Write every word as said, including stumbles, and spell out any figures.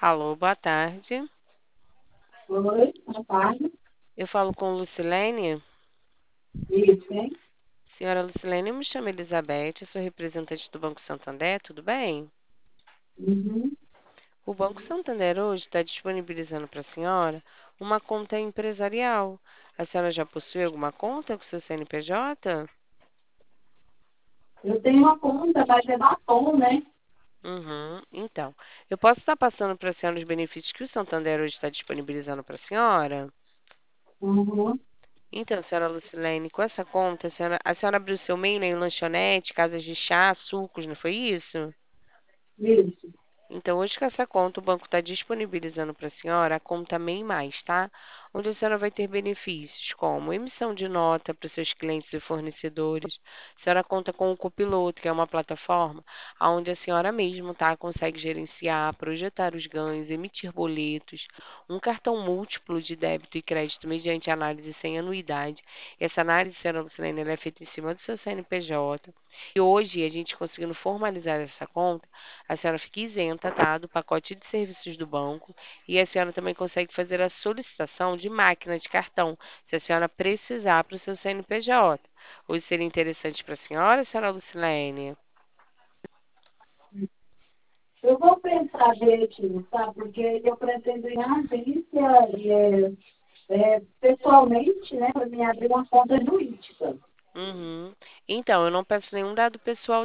Alô, boa tarde. Oi, boa tarde. Eu falo com Lucilene. Isso, hein? Senhora Lucilene, eu me chamo Elizabeth, eu sou representante do Banco Santander, tudo bem? Uhum. O Banco Santander hoje está disponibilizando para a senhora uma conta empresarial. A senhora já possui alguma conta com seu C N P J? Eu tenho uma conta, vai ser da Tom, né? Uhum. Então, eu posso estar passando para a senhora os benefícios que o Santander hoje está disponibilizando para a senhora? Uhum. Então, senhora Lucilene, com essa conta, a senhora, a senhora abriu seu MEI, né, em lanchonete, casas de chá, sucos, não foi isso? Isso. Então, hoje com essa conta, o banco está disponibilizando para a senhora a conta MEI Mais, tá? Onde a senhora vai ter benefícios como emissão de nota para os seus clientes e fornecedores. A senhora conta com o Copiloto, que é uma plataforma onde a senhora mesmo, tá, consegue gerenciar, projetar os ganhos, emitir boletos, um cartão múltiplo de débito e crédito mediante análise sem anuidade. Essa análise, senhora Lucilene, ela é feita em cima do seu C N P J. E hoje, a gente conseguindo formalizar essa conta, a senhora fica isenta, tá, do pacote de serviços do banco e a senhora também consegue fazer a solicitação de máquina de cartão, se a senhora precisar para o seu C N P J. Hoje seria interessante para a senhora, senhora Lucilene? Eu vou pensar direitinho, tá? Porque eu pretendo ir na agência e, é, é, pessoalmente, né, para me abrir uma conta jurídica. Uhum. Então, eu não peço nenhum dado pessoal